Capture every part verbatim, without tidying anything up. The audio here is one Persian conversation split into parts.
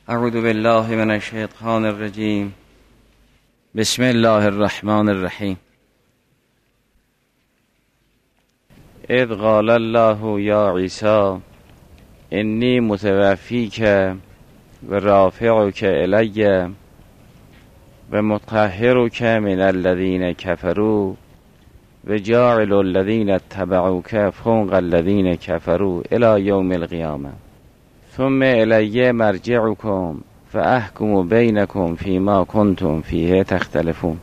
اعوذ بالله من الشیطان الرجیم. بسم الله الرحمن الرحیم. اذ قال الله یا عیسی انی متوفیک و رافعک الی و مطهرک من الذین کفروا و جاعل الذین اتبعوک فوق الذین کفروا الی یوم القیامه ثم الی مرجعکم فاحکم بینکم فیما کنتم فیه تختلفون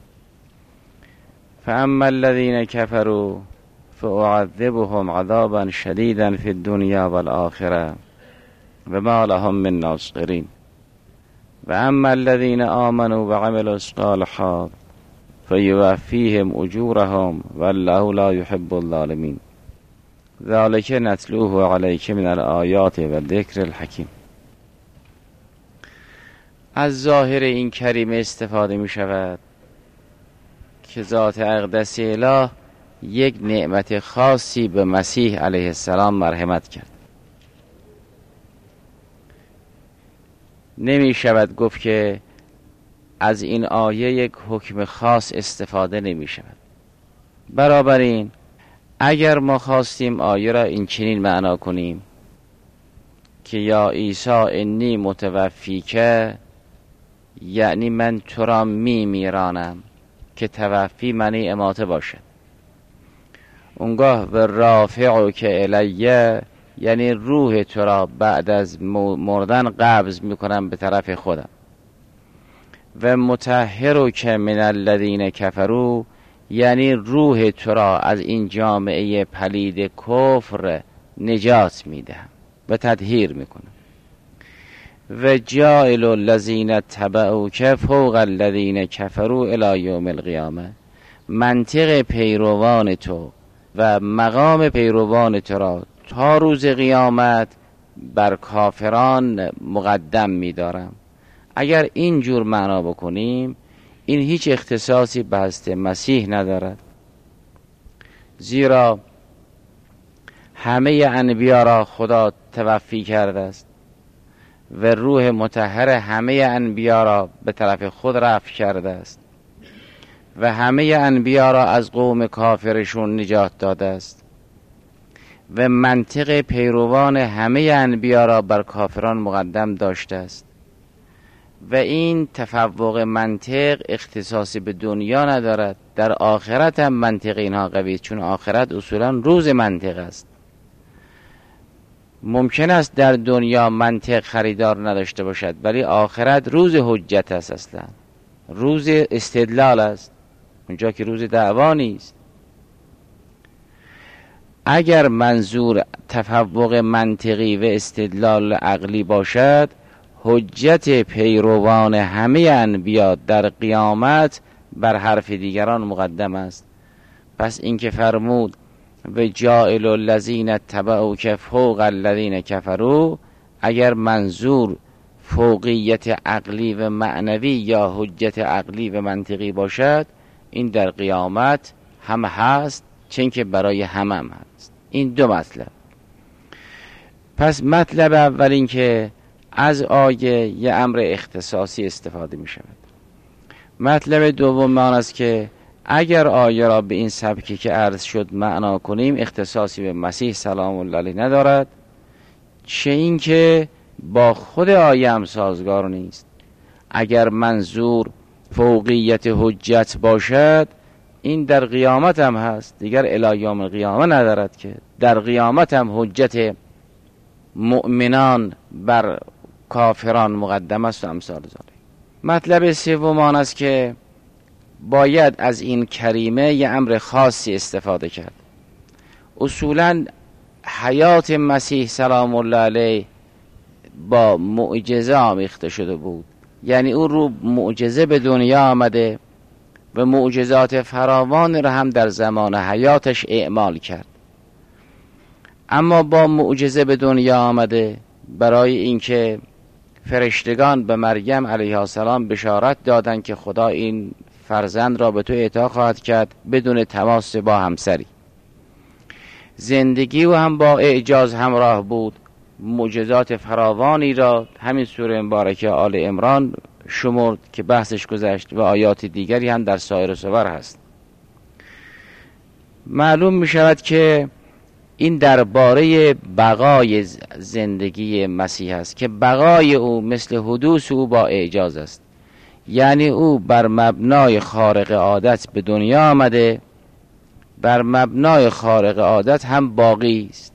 فاما الذین کفروا فاعذبهم عذابا شدیدا فی الدنیا والآخره و ما لهم من ناصرین و اما الذین آمنوا و عملوا الصالحات فیوفیهم اجورهم والله لا یحب الظالمین ذلک نتلوه علیک من الآیات و ذکر الحکیم. از ظاهر این کریمه استفاده می شود که ذات اقدس اله یک نعمت خاصی به مسیح علیه السلام مرحمت کرد. نمی شود گفت که از این آیه یک حکم خاص استفاده نمی شود. برابر این اگر ما خواستیم آیه را این چنین معنا کنیم که یا عیسی انی متوفیکه، یعنی من تو را می میرانم، که توفی معنی اماته باشد. اونگاه و رافعک الیه، یعنی روح تو را بعد از مردن قبض میکنم به طرف خودم. و مطهرک من الذین کفروا، یعنی روح تو را از این جامعه پلید کفر نجات میدهم و تطهیر میکنم. و جاعل الذین اتبعوک فوق الذین کفروا الی یوم القیامه، منطق پیروان تو و مقام پیروان تو را تا روز قیامت بر کافران مقدم می‌دارم. اگر این جور معنا بکنیم این هیچ اختصاصی به حضرت مسیح ندارد، زیرا همه انبیا را خدا توفی کرده است و روح مطهر همه انبیا را به طرف خود رفع کرده است و همه انبیا را از قوم کافرشون نجات داده است و منطق پیروان همه انبیا را بر کافران مقدم داشته است. و این تفوق منطق اختصاصی به دنیا ندارد، در آخرت هم منطق اینها قوی، چون آخرت اصولا روز منطق است. ممکن است در دنیا منطق خریدار نداشته باشد، ولی آخرت روز حجت است، اصلا روز استدلال است، اونجا که روز دعوا نیست. اگر منظور تفوق منطقی و استدلال عقلی باشد، حجت پیروان همه انبیا در قیامت بر حرف دیگران مقدم است. پس این که فرمود و جاعل الذین اتبعوک فوق الذین کفروا، اگر منظور فوقیت عقلی و معنوی یا حجت عقلی و منطقی باشد، این در قیامت هم هست، چون که برای همه هم هست. این دو مطلب. پس مطلب اول این که از آیه یه امر اختصاصی استفاده می شود. مطلب دوم آن است که اگر آیه را به این سبکی که عرض شد معنا کنیم، اختصاصی به مسیح سلام الله علیه ندارد، چه این که با خود آیه هم سازگار نیست. اگر منظور فوقیت حجت باشد، این در قیامت هم هست، دیگر الی یوم القیامه ندارد، که در قیامت هم حجت مؤمنان بر کافران مقدم است و امثال ذالک. مطلب سوم آن است که باید از این کریمه یه امر خاصی استفاده کرد. اصولا حیات مسیح سلام الله علیه با معجزه آمیخته شده بود، یعنی او رو معجزه به دنیا آمده و معجزات فراوان را هم در زمان حیاتش اعمال کرد. اما با معجزه به دنیا آمده برای اینکه فرشتگان به مریم علیه السلام بشارت دادند که خدا این فرزند را به تو اعطا خواهد کرد بدون تماس با همسری. زندگی و هم با اعجاز همراه بود معجزات فراوانی را همین سوره مبارکه آل عمران شمرد که بحثش گذشت و آیات دیگری هم در سایر سور هست. معلوم می شود که این درباره بقای زندگی مسیح است که بقای او مثل حدوث او با اعجاز است، یعنی او بر مبنای خارق عادت به دنیا آمده، بر مبنای خارق عادت هم باقی است.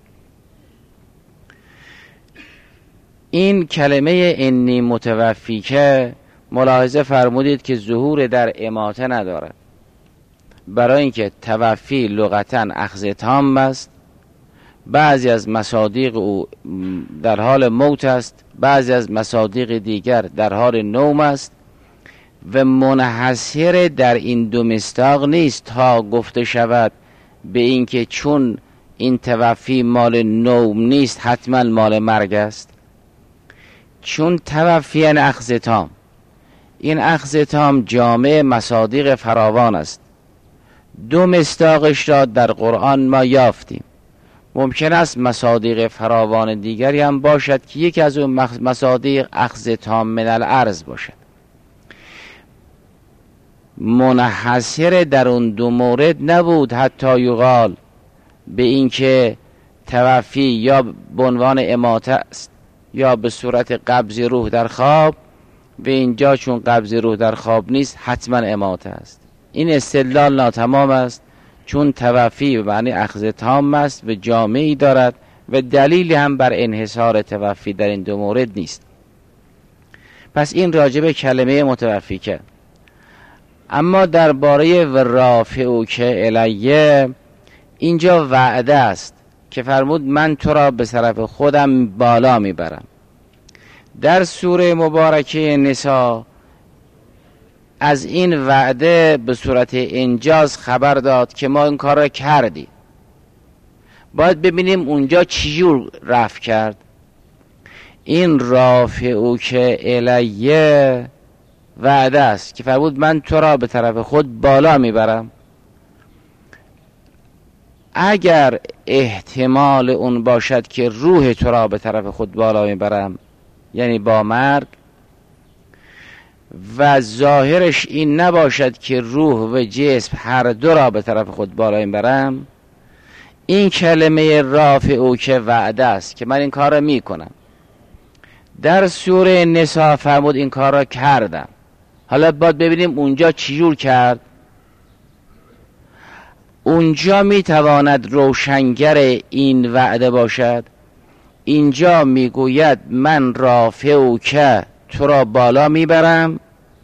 این کلمه انی متوفی که ملاحظه فرمودید که ظهور در اماته ندارد، برای اینکه توفی لغتاً اخذ تام است. بعضی از مصادیق او در حال موت است، بعضی از مصادیق دیگر در حال نوم است و منحصر در این دو مصداق نیست تا گفته شود به اینکه چون این توفی مال نوم نیست حتما مال مرگ است. چون توفی یعنی اخذ تام، این اخذ تام جامع مصادیق فراوان است. دو مصداقش را در قرآن ما یافتیم. ممکن است مصادیق فراوان دیگری هم باشد که یکی از اون مصادیق اخذ تام من الارض باشد. منحصر در اون دو مورد نبود حتی یقال به اینکه توفی یا به عنوان اماته است یا به صورت قبض روح در خواب، و اینجا چون قبض روح در خواب نیست حتما اماته است. این استدلال ناتمام است، چون توفی به معنی اخذ تام است و جامعی دارد و دلیلی هم بر انحصار توفی در این دو مورد نیست. پس این راجب کلمه متوفی که. اما درباره و رافعو که الیه، اینجا وعده است که فرمود من تو را به طرف خودم بالا میبرم. در سوره مبارکه نساء از این وعده به صورت انجاز خبر داد که ما این کار را کردیم. باید ببینیم اونجا چجور رفع کرد. این رافعو که الیه وعده است که فرمود من تو را به طرف خود بالا میبرم. اگر احتمال اون باشد که روح تو را به طرف خود بالا میبرم، یعنی با مرگ، و ظاهرش این نباشد که روح و جسم هر دو را به طرف خود بالا میبرم، این کلمه رافعو که وعده است که من این کار را میکنم. در سوره نساء فرمود این کار را کردم. حالا باید ببینیم اونجا چجور کرد. اونجا میتواند روشنگر این وعده باشد. اینجا میگوید من رافعو که تو را بالا میبرم،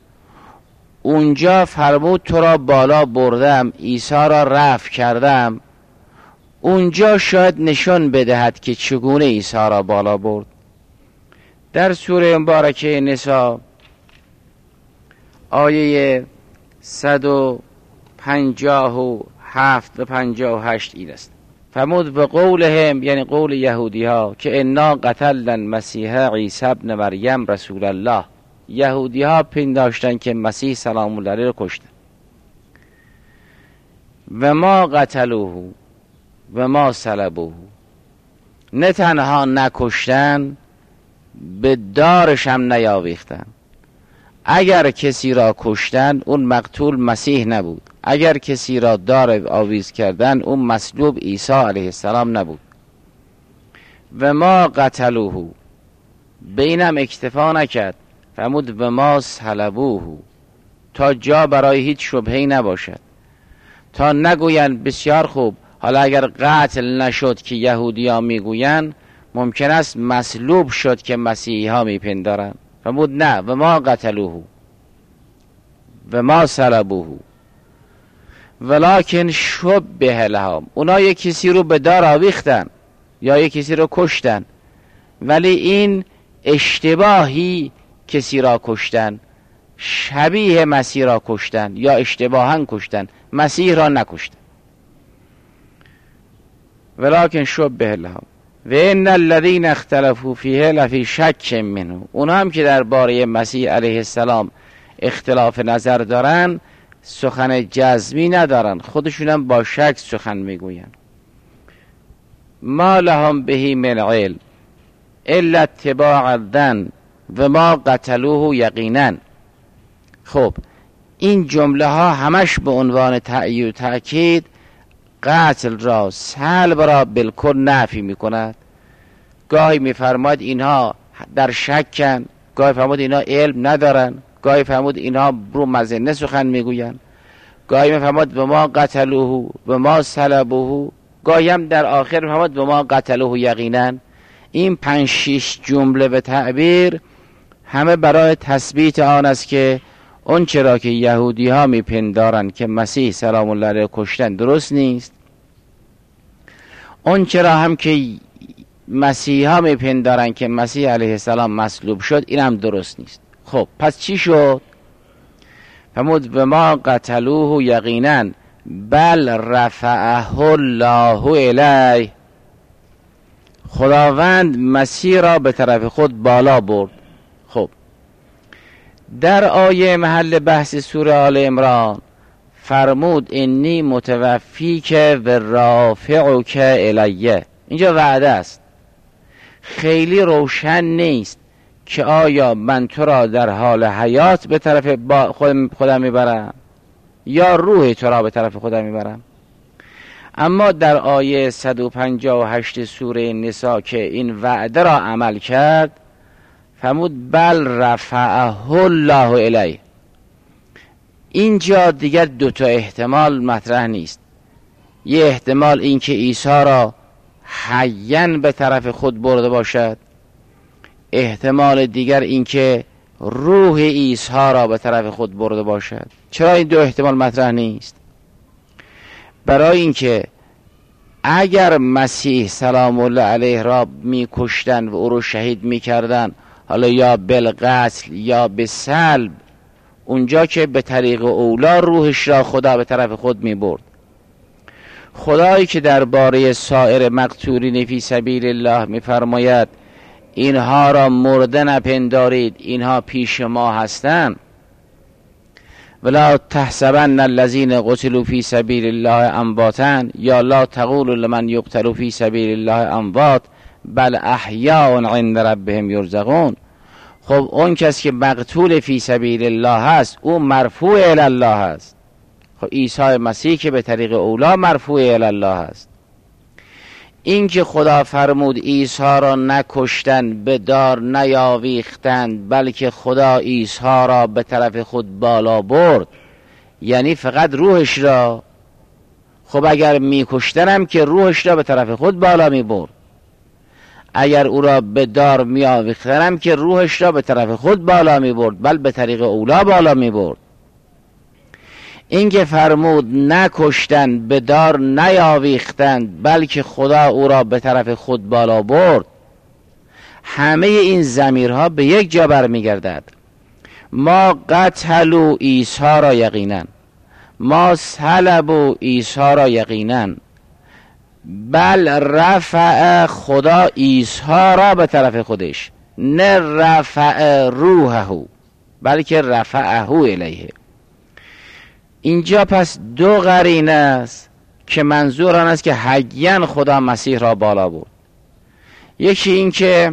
اونجا فرمود تو را بالا بردم، عیسی را رفع کردم. اونجا شاید نشان بدهد که چگونه عیسی را بالا برد. در سوره مبارکه نساء آیه صد و پنجاه و هفت و پنجاه و هشت این است. فرمود به قولهم، یعنی قول یهودی ها، که انا قتلنا مسیح عیسی ابن مریم رسول الله. یهودی ها پنداشتن که مسیح سلام الله علیه رو کشتن. و ما قتلوه و ما صلبوه، نه تنها نکشتن، به دارش هم نیاویختن. اگر کسی را کشتن اون مقتول مسیح نبود، اگر کسی را دار آویز کردن اون مصلوب عیسی علیه السلام نبود. و ما قتلوه، به اینم اکتفا نکرد، فرمود و ما صلبوه، تا جا برای هیچ شبهه‌ای نباشد، تا نگوین بسیار خوب حالا اگر قتل نشد که یهودی ها میگوین، ممکن است مصلوب شد که مسیحی ها میپندارن. فرمود نه، و ما قتلوه و ما صلبوه ولکن شبه لهم. اونا یک کسی رو به دار آویختن یا یک کسی رو کشتن، ولی این اشتباهی کسی را کشتن، شبیه مسیح را کشتن یا اشتباها کشتن، مسیح را نکشتن. ولکن شبه لهم و ان الذین اختلفوا فیه لفی شک منه. اونا هم که درباره مسیح علیه السلام اختلاف نظر دارن، سخن جزمی ندارن، خودشون هم با شک سخن میگوین. ما لهم بهی من علم، الا اتباع الظن و ما قتلوه یقینا. خب این جمله ها همش به عنوان تأیید و تأکید قتل را، سلب را بالکل نفی می کند. گاهی می فرماید اینها در شکن، گاهی فرمود اینها علم ندارن، گاهی فرمود اینها برو مزنه سخن میگوین، گاهی می فرمود به ما قتلوه به ما سلبوه، گاهی هم در آخر می فرمود به ما قتلوه یقینا. این پنج شش جمله به تعبیر همه برای تثبیت آن است که اون چرا که یهودی ها می پندارن که مسیح سلام الله علیه کشتن درست نیست، اون چرا هم که مسیح ها می پندارن که مسیح علیه السلام مصلوب شد این هم درست نیست. خب پس چی شد؟ فرمود به ما قتلوه یقینا بل رفعه الله الیه، خداوند مسیح را به طرف خود بالا برد. خب در آیه محل بحث سوره آل عمران فرمود انی متوفیک و رافعک الیه، اینجا وعده است، خیلی روشن نیست که آیا من تو را در حال حیات به طرف خودم, خودم میبرم یا روح تو را به طرف خودم میبرم. اما در آیه صد و پنجاه و هشت سوره نساء که این وعده را عمل کرد فرمود بل رفعه الله الیه. اینجا دیگر دو تا احتمال مطرح نیست، یه احتمال این که عیسی را حیاً به طرف خود برده باشد، احتمال دیگر این که روح عیسی را به طرف خود برده باشد. چرا این دو احتمال مطرح نیست؟ برای اینکه اگر مسیح سلام الله علیه را می کشتن و او را شهید می کردن، حالا یا بالقتل یا به صلب، اونجا که به طریق اولا روحش را خدا به طرف خود می برد. خدایی که درباره سایر مقتولین فی سبیل الله می فرماید اینها را مرده نپندارید، اینها پیش ما هستند، ولا تحسبن الذین قتلوا فی سبیل الله امواتا، یا لا تقولوا لمن یقتل فی سبیل الله اموات بل احیاء عند ربهم یرزقون. خب اون کس که مقتول فی سبیل الله هست او مرفوع الی الله هست. خب عیسی مسیح که به طریق اولا مرفوع الی الله هست. این که خدا فرمود عیسی را نکشتن، به دار نیاویختند، بلکه خدا عیسی را به طرف خود بالا برد، یعنی فقط روحش را. خب اگر میکشتنم که روحش را به طرف خود بالا می برد، اگر او را به دار می آویختنم که روحش را به طرف خود بالا می برد، بل به طریق اولا بالا می برد. این که فرمود نکشتن، به دار نیاویختند، بلکه خدا او را به طرف خود بالا برد، همه این ضمیرها به یک جا برمیگردد. ما قتلوا عیسی را یقینا، ما صلبوا عیسی را یقینا، بل رفع خدا عیسی را به طرف خودش، نه رفع روحه بلکه رفعه الیه. اینجا پس دو قرینه است که منظور آن است که حیاً خدا مسیح را بالا برد. یکی این که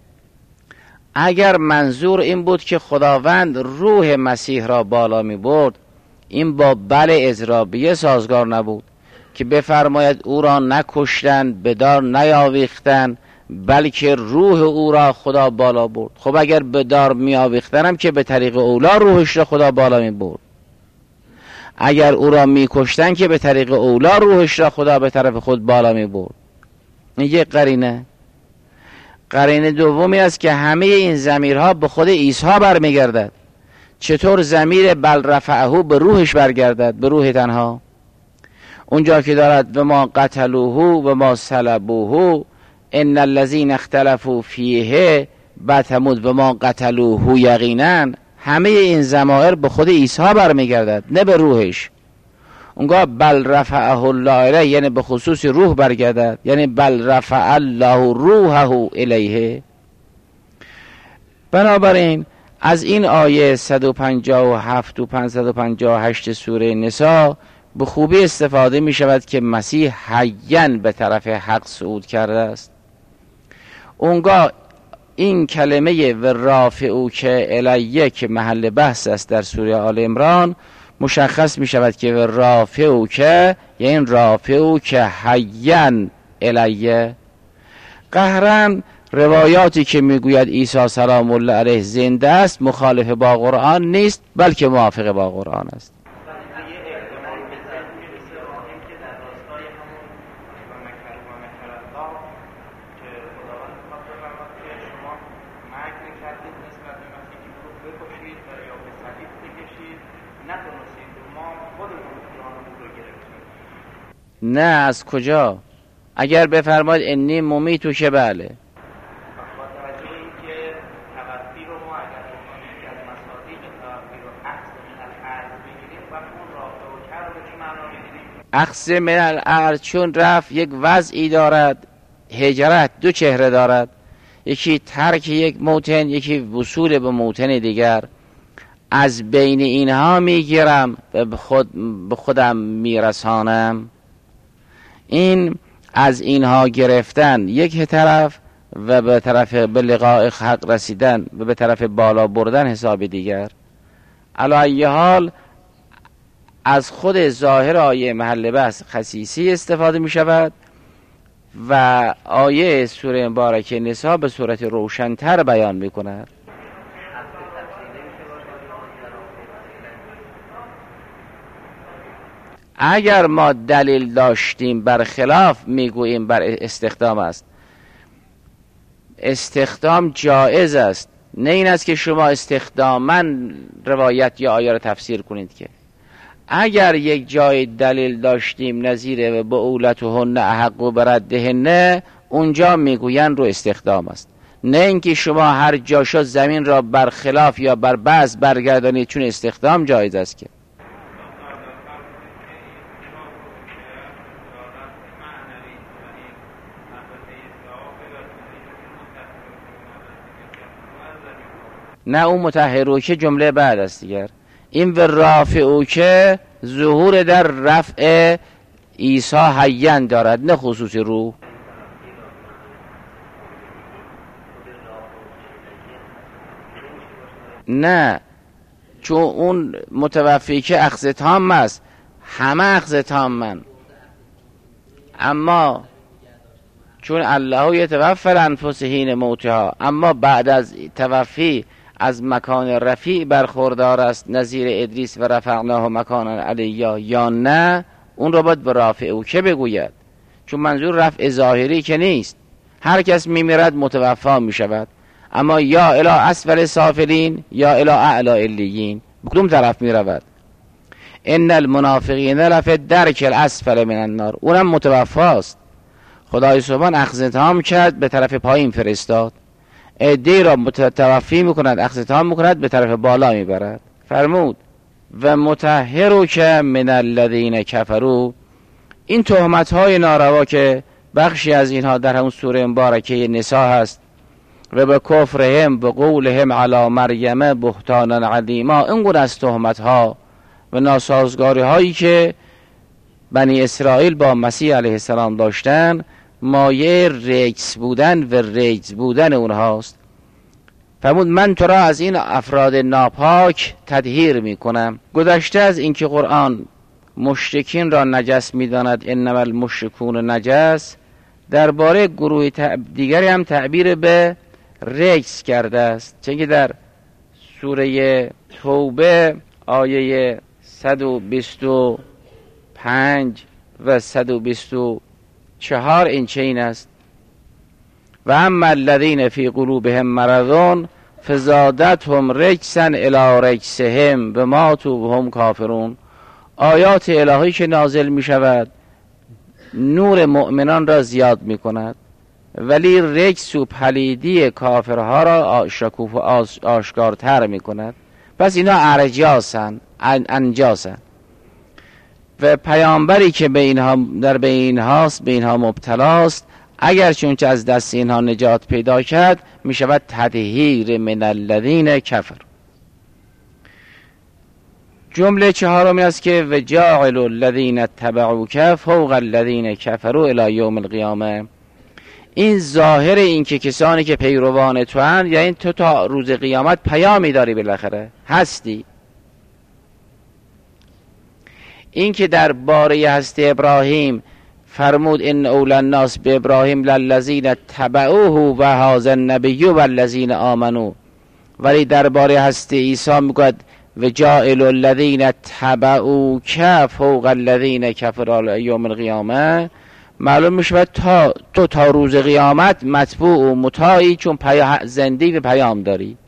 اگر منظور این بود که خداوند روح مسیح را بالا می برد، این با بل اضرابیه سازگار نبود که بفرماید او را نکشتن، به دار نیاویختن، بلکه روح او را خدا بالا برد. خب اگر به دار می آویختنم که به طریق اولا روحش را خدا بالا می برد، اگر او را می کشتن که به طریق اولا روحش را خدا به طرف خود بالا می برد. این یک قرینه. قرینه دومی است که همه این ضمیرها به خود عیسی برمیگردد. چطور ضمیر بل رفعه به روحش برگردد، به روح تنها؟ اونجا که دارد و ما قتلوه و ما صلبوه ان الذین اختلفوا فیه، بعد و ما قتلوه یقینا، همه این ضمائر به خود عیسی برمیگردد نه به روحش. اونگاه بل رفعه الله الیه یعنی به خصوص روح برگردد، یعنی بل رفع الله روحه الیه. بنابراین از این آیه صد و پنجاه و هفت و پانصد و پنجاه و هشت سوره نساء به خوبی استفاده می شود که مسیح حیاً به طرف حق صعود کرده است. اونگاه این کلمه و رافعوک الیه که محل بحث است در سوره آل عمران، مشخص می شود که و رافعوک یعنی رافعوک حیاً الیه. قهرن روایاتی که میگوید عیسی سلام الله علیه زنده است مخالف با قرآن نیست، بلکه موافق با قرآن است. نه از کجا؟ اگر بفرماید انی ممیتو که بله. اخذ من الارض چون رفت یک وضعی دارد، هجرت دو چهره دارد، یکی ترک یک موطن، یکی وصول به موطن دیگر. از بین اینها میگیرم و به خود به خودم میرسانم. این از اینها گرفتن یک طرف و به طرف به لقاء حق رسیدن و به طرف بالا بردن حساب دیگر. علی ای حال از خود ظاهر آیه محل بحث خصیصی استفاده می شود و آیه سوره مبارکه نساء به صورت روشن‌تر بیان می کند. اگر ما دلیل داشتیم برخلاف میگوییم بر استخدام است. استخدام جایز است، نه این است که شما استخداما روایت یا آیه را تفسیر کنید. که اگر یک جای دلیل داشتیم نظیر و بعولتهن احق بردهن، اونجا میگویند رو استخدام است، نه اینکه شما هر جا شد زمین را برخلاف یا بر بعض برگردانید، چون استخدام جایز است. که نه اون مطهرو که جمله بعد است دیگر. این و رافعو که ظهور در رفع عیسی حیاً دارد، نه خصوص روح. نه چون اون متوفی که اخذ تام است، همه اخذ تام من، اما چون الله یتوفی الانفس حین موتها، اما بعد از توفی از مکان رفیع برخوردار است، نظیر ادریس و رفعناه مکانا علیا یا نه، اون رو باید به رافع او که بگوید، چون منظور رفع ظاهری که نیست. هر کس میمیرد متوفا میشود، اما یا الی اسفل سافلین یا الی اعلی علیین، کدوم طرف میرود؟ ان المنافقین لفی درک الاسفل من النار، اونم متوفاست. خدای سبحان اخذ تام کرد، به طرف پایین فرستاد. عده‌ای را متوفی میکند، اخذ تام میکند، به طرف بالا میبرد. فرمود و مطهرو که من الذین کفروا، این تهمت های ناروا که بخشی از اینها در همون سوره مبارکه نساء هست، و به کفرهم به قولهم علی مریم بهتانا عظیما، اینقدر از تهمت ها و ناسازگاری هایی که بنی اسرائیل با مسیح علیه السلام داشتن، مایه رجس بودن و رجز بودن اونهاست. فرمود من تو را از این افراد ناپاک تطهیر میکنم. گذشته از اینکه قرآن مشرکین را نجس میداند، انما المشرکون نجس، درباره گروه دیگری هم تعبیر به رجس کرده است. چون که در سوره توبه آیه صد و بیست و پنج و صد و بیست و چهار این چین است: و اما الذین فی قلوبهم مرض فزادتهم رجسا الی رجسهم و ماتوا وهم کافرون. آیات الهی که نازل می شود نور مؤمنان را زیاد می کند، ولی رجس و پلیدی کافرها را شکوف و آشکارتر می کند. پس اینا ارجاسن، انجاسن، و پیامبری که به اینها در بین اینهاست به اینها مبتلاست، اگر چونچه از دست اینها نجات پیدا کرد، می شود تطهیر من الذین کفر. جمله چهارمی است که و جاعل الذین اتبعوک فوق الذین کفروا الی یوم القیامه. این ظاهر این که کسانی که پیروان تو هن، یعنی تو تا روز قیامت پیامی داری، بالاخره هستی. این که در باره هستی ابراهیم فرمود ان اول الناس به ابراهیم للذین تبعوه و هذا النبی و الذین آمنوا، ولی در باره هستی عیسی میگوید و جاعل الذین تبعوک فوق الذین کفروا یوم القیامه. معلوم میشه تا تو تا روز قیامت متبوع و مطاعی، چون زندگی به پیام داری.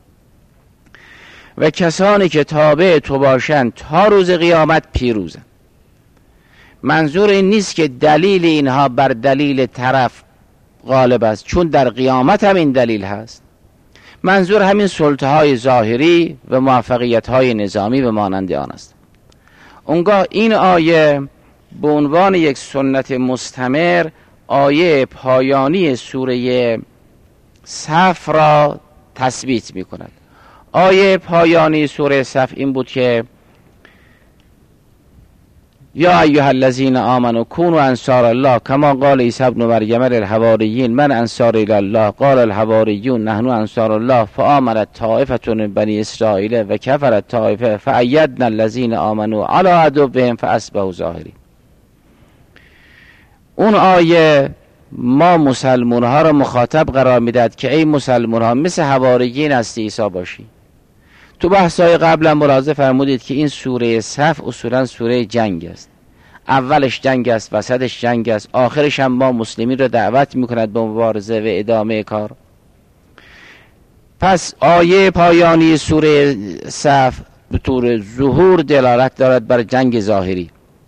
و کسانی که تابع تو باشند تا روز قیامت پیروزن. منظور این نیست که دلیل اینها بر دلیل طرف غالب است، چون در قیامت هم این دلیل هست. منظور همین سلطه های ظاهری و موفقیت های نظامی و مانند آن است. اونگاه این آیه به عنوان یک سنت مستمر آیه پایانی سوره صف را تثبیت می کند. آیه پایانی سوره صف این بود که یا ایها الذین آمنوا کونوا انصار الله کما قال عیسی ابن مریم للحواریین من انصار الی الله قال الحواریون نحن انصار الله فآمنت طائفة من بنی اسرائیل و کفرت طائفه فأیدنا الذین آمنوا علی عدوهم فاصبحوا ظاهرین. اون آیه ما مسلمان ها را مخاطب قرار میداد که ای مسلمان ها مثل حواریین هستی عیسی باشی. تو بحث‌های قبلا ملاحظه فرمودید که این سوره صف اصولا سوره جنگ است. اولش جنگ است، وسطش جنگ است، آخرش هم ما مسلمین را دعوت میکند به مبارزه و ادامه کار. پس آیه پایانی سوره صف به طور ظهور دلالت دارد بر جنگ ظاهری.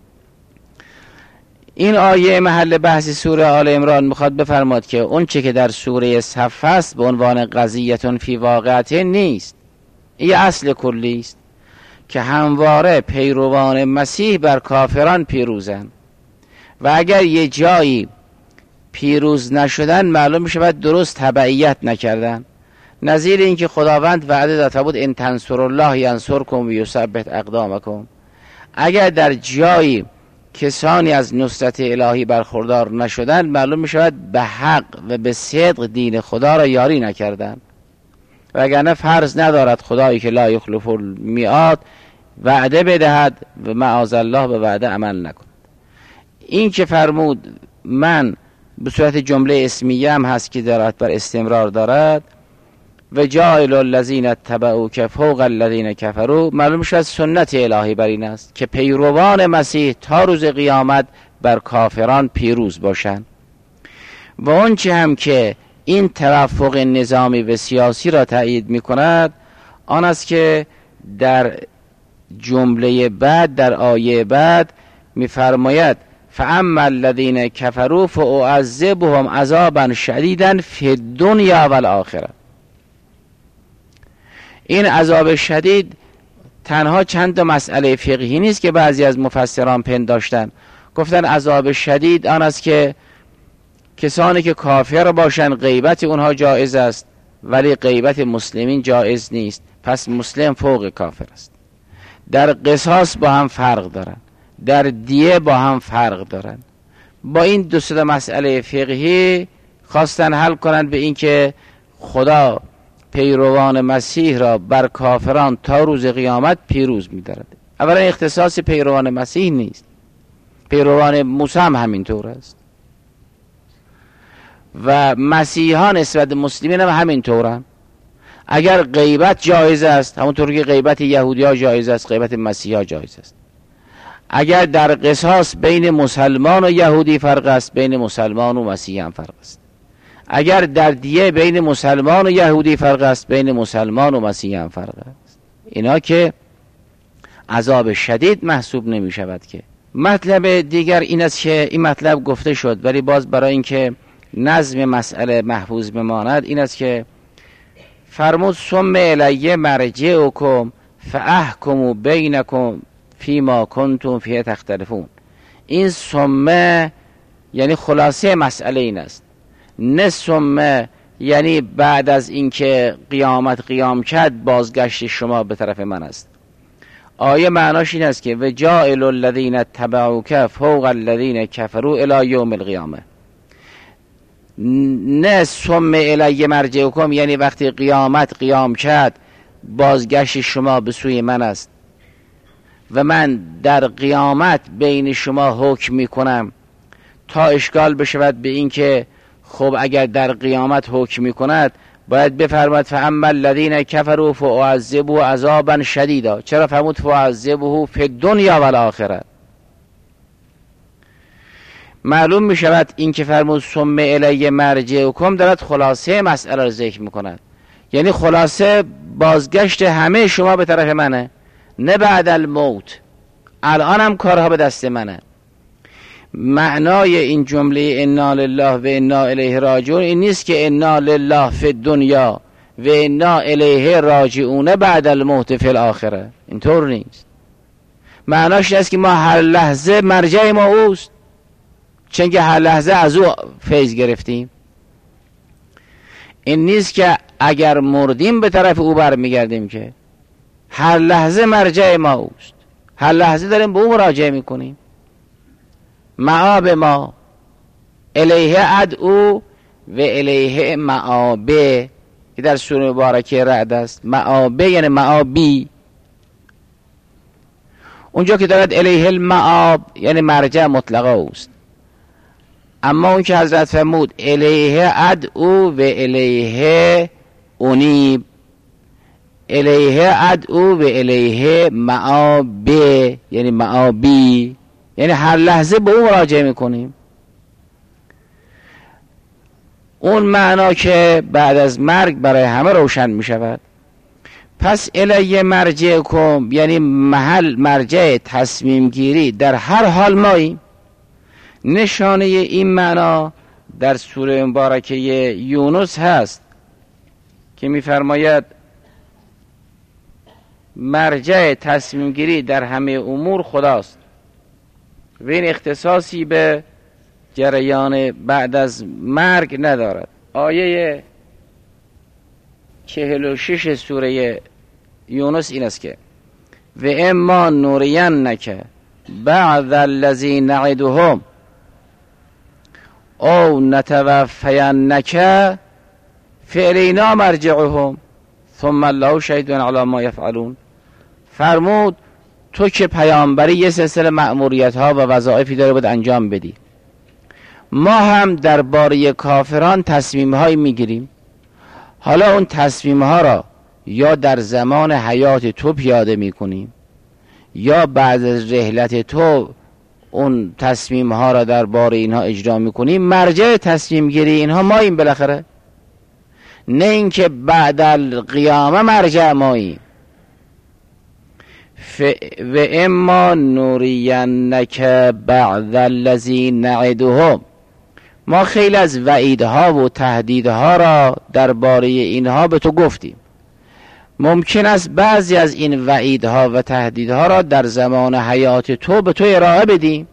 این آیه محل بحث سوره آل عمران میخواد بفرماد که اون چه که در سوره صف است به عنوان قضیتون فی واقعیت نیست. این اصل کلی است که همواره پیروان مسیح بر کافران پیروزن و اگر یه جایی پیروز نشدن معلوم میشه باید درست تبعیت نکردن. نظیر این که خداوند وعده داده بود ان تنصروا الله ینصرکم و یثبت اقدامکم. اگر در جایی کسانی از نصرت الهی برخوردار نشدن معلوم میشه باید به حق و به صدق دین خدا را یاری نکردن. وگرنه فرض ندارد خدایی که لا یخلف المیعاد وعده بدهد و معاذ الله به وعده عمل نکند. این که فرمود من به صورت جمله اسمیه هم هست که دارد بر استمرار دارد و جاعل الذین اتبعوک فوق الذین کفروا، معلوم شد سنت الهی بر این است که پیروان مسیح تا روز قیامت بر کافران پیروز باشند. و اون چه هم که این توافق نظامی و سیاسی را تایید می کند آن است که در جمله بعد در آیه بعد می فرماید فاما الذین کفروا فاعذبهم عذابا شدیدا فی الدنیا و الاخره. این عذاب شدید تنها چند مسئله فقهی نیست که بعضی از مفسران پنداشتن. گفتن عذاب شدید آن است که کسانی که کافر باشن غیبت اونها جایز است ولی غیبت مسلمین جایز نیست، پس مسلم فوق کافر است. در قصاص با هم فرق دارن، در دیه با هم فرق دارن. با این دو سه مسئله فقهی خواستن حل کنند به این که خدا پیروان مسیح را بر کافران تا روز قیامت پیروز می‌دارد. اولا اختصاص پیروان مسیح نیست، پیروان موسی هم همینطور است و مسیحیان نسبت مسلمین هم همینطورن. اگر غیبت جایز است همونطور که غیبت یهودی‌ها جایز است غیبت مسیحی‌ها جایز است. اگر در قصاص بین مسلمان و یهودی فرق است بین مسلمان و مسیحی هم فرق است. اگر در دیه بین مسلمان و یهودی فرق است بین مسلمان و مسیحی هم فرق است. اینا که عذاب شدید محسوب نمی شود. که مطلب دیگر این است که این مطلب گفته شد ولی باز برای اینکه نظم مسئله محفوظ بماند این است که فرمود ثم الی مرجعکم فاحکموا بینکم فیما کنتم فیه تختلفون. این ثم یعنی خلاصه مسئله این است، نه ثم یعنی بعد از اینکه قیامت قیام کرد بازگشت شما به طرف من است. آیه معناش این است که و جاعل الذین اتبعوک فوق الذین کفروا الی یوم القیامه. نه ثم الی مرجعکم یعنی وقتی قیامت قیام کرد بازگشت شما به سوی من است و من در قیامت بین شما حکم میکنم، تا اشکال بشود به این که خب اگر در قیامت حکم میکند باید بفرماد فاما الذین کفروا فاعذبوا عذابا شدیدا. چرا فرمود فاعذبه فی الدنیا و الاخره؟ معلوم می شود این که فرمود ثم الی مرجعکم دارد خلاصه مسئله را ذکر می کند، یعنی خلاصه بازگشت همه شما به طرف منه، نه بعد الموت، الان هم کارها به دست منه. معنای این جمله انا لله و انا الیه راجعون این نیست که انا لله فی الدنیا و انا الیه راجعون بعد الموت فی الاخره، اینطور نیست. معناش این است که ما هر لحظه مرجع ما اوست، چون که هر لحظه از او فیض گرفتیم. این نیست که اگر مردیم به طرف او برمیگردیم، که هر لحظه مرجع ما اوست، هر لحظه داریم به او مراجعه میکنیم. معاب ما الیه ادعو و الیه معابه که در سوره مبارکه رعد است. معابه یعنی معابی، اونجا که دارد الیه المعاب یعنی مرجع مطلقه اوست. اما اون که حضرت فرمود الیه ادعو و الیه انیب، الیه ادعو و الیه معابه یعنی معابی، یعنی هر لحظه به اون مراجعه میکنیم. اون معنا که بعد از مرگ برای همه روشن میشود. پس الیه مرجعکم یعنی محل مرجع تصمیم گیری در هر حال ماییم. نشانه این معنا در سوره مبارکه یونس هست که می‌فرماید مرجع تصمیم گیری در همه امور خداست و این اختصاصی به جریان بعد از مرگ ندارد. آیه چهل و شش سوره یونس این است که و اما نورینک بعد الذی نعدهم او نتوفینک فالینا مرجعهم ثم الله شهید علی ما یفعلون. فرمود تو که پیامبری یه سلسله مأموریت ها و وظایفی داره باید انجام بدی، ما هم درباره کافران تصمیم های میگیریم. حالا اون تصمیم ها را یا در زمان حیات تو پیاده میکنیم یا بعد از رحلت تو اون تصمیم ها را درباره اینها اجرا میکنیم. مرجع تصمیم گیری اینها ماییم بالاخره، نه اینکه بعد القیامه مرجع ماییم. ف... و اما نورینک بعد الذی نعدهم، ما خیلی از وعیدها و تهدیدها را درباره اینها به تو گفتیم. ممکن است بعضی از این وعیدها و تهدیدها را در زمان حیات تو به تو ارائه بدیم،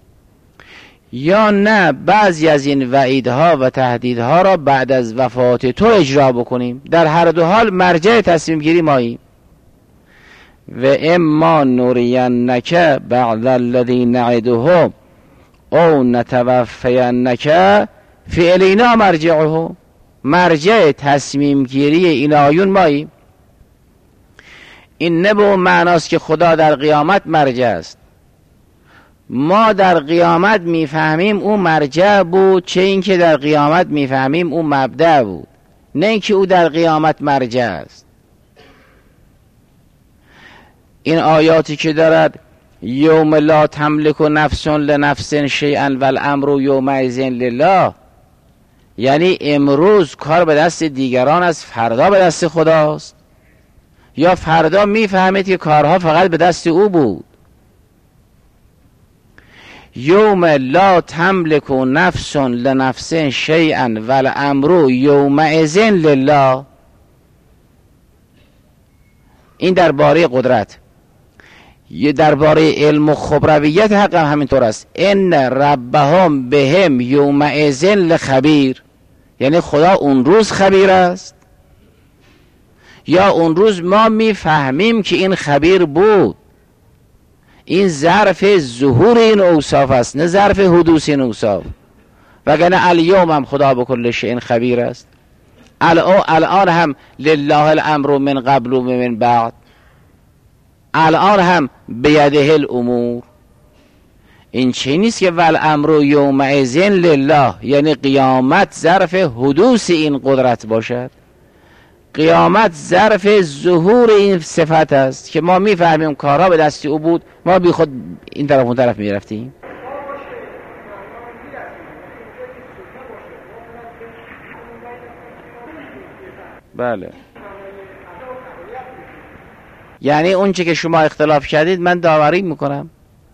یا نه بعضی از این وعیدها و تهدیدها را بعد از وفات تو اجرا بکنیم. در هر دو حال مرجع تصمیم گیری ماییم. و اما نورینک بعد الذی نعدهم او نتوفینک فالینا مرجعهم، مرجع تصمیم گیری این آیون ماییم. این نه به اون معناست که خدا در قیامت مرجع است. ما در قیامت میفهمیم او مرجع بود، چه اینکه در قیامت میفهمیم او مبدأ بود، نه اینکه او در قیامت مرجع است. این آیاتی که دارد یوم لا تملک نفس لنفس شیئا والامر یومئذ لله، یعنی امروز کار به دست دیگران است، فردا به دست خداست. یا فردا میفهمید که کارها فقط به دست او بود. یوم لا تملک نفس لنفس شیئا والامر یومئذ لله، این درباره قدرت. یه درباره علم و خبرویت حق هم همینطور است. ان ربهم بهم یومئذ لخبیر، یعنی خدا اون روز خبیر است، یا اون روز ما میفهمیم که این خبیر بود. این ظرف ظهور این اوصاف است، نه ظرف حدوث این اوصاف. وگرنه الیوم هم خدا به کل شیء خبیر است. الان هم لله الامر من قبل و من بعد، الان هم بیده الامور. این چی نیست که والامر یومئذ لله، یعنی قیامت ظرف حدوث این قدرت باشد، قیامت ظرف ظهور این صفت است که ما میفهمیم کارها به دستی او بود، ما بی خود این طرف اون طرف میرفتیم. بله، یعنی اون چی که شما اختلاف کردید من داوری میکنم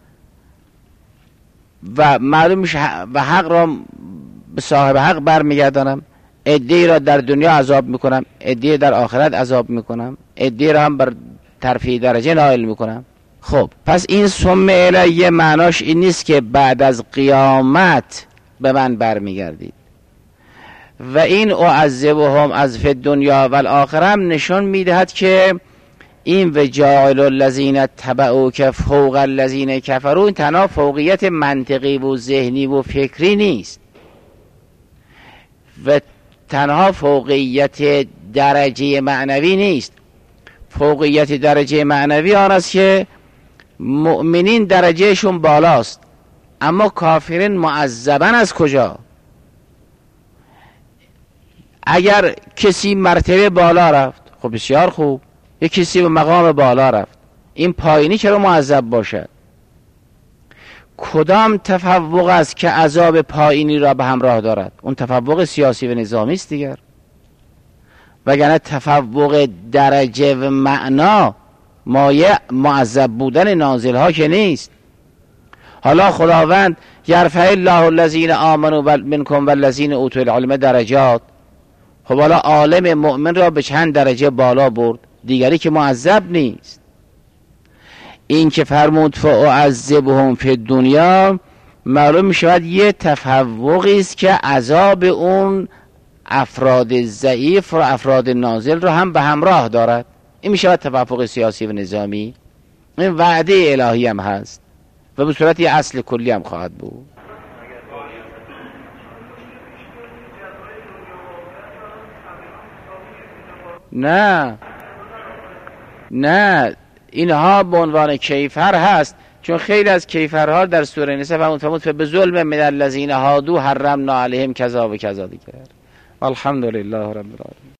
و معلوم میشه و حق را به صاحب حق برمیگردانم. عده‌ای را در دنیا عذاب میکنم، عده‌ای در آخرت عذاب میکنم، عده‌ای را هم بر ترفیع درجه نائل میکنم. خب پس این ثم الیه معناش این نیست که بعد از قیامت به من برمیگردید. و این اعذبهم از فی الدنیا و الاخره هم نشان میدهد که این و جاعل الذین تبعوک فوق الذین کفروا این تنها فوقیت منطقی و ذهنی و فکری نیست و تنها فوقیت درجه معنوی نیست. فوقیت درجه معنوی آن است که مؤمنین درجهشون بالاست، اما کافرین معذبن از کجا؟ اگر کسی مرتبه بالا رفت خب بسیار خوب، یک کسی به مقام بالا رفت، این پایینی چرا معذب باشد؟ کدام تفوق است که عذاب پایینی را به همراه دارد؟ اون تفوق سیاسی و نظامی است دیگر، وگرنه تفوق درجه و معنا مایه معذب بودن نازل ها که نیست. حالا خداوند یرفع الله الذین آمنوا منکم والذین اوتوا العلم درجات، خب حالا عالم مؤمن را به چند درجه بالا برد، دیگری که معذب نیست. این که فرمود فاعذبهم فی الدنیا معلوم می شود یه تفوقی است که عذاب اون افراد ضعیف و افراد نازل رو هم به همراه دارد. این می شود تفوق سیاسی و نظامی. این وعده الهی هم هست و به صورت یه اصل کلی هم خواهد بود. نه نه اینها به عنوان کیفر هست، چون خیلی از کیفرها در سوره نساء فرمود فرمود به ظلم من الذین هادوا حرمنا علیهم کذا و کذا دیگر. الحمدلله رب العالمین.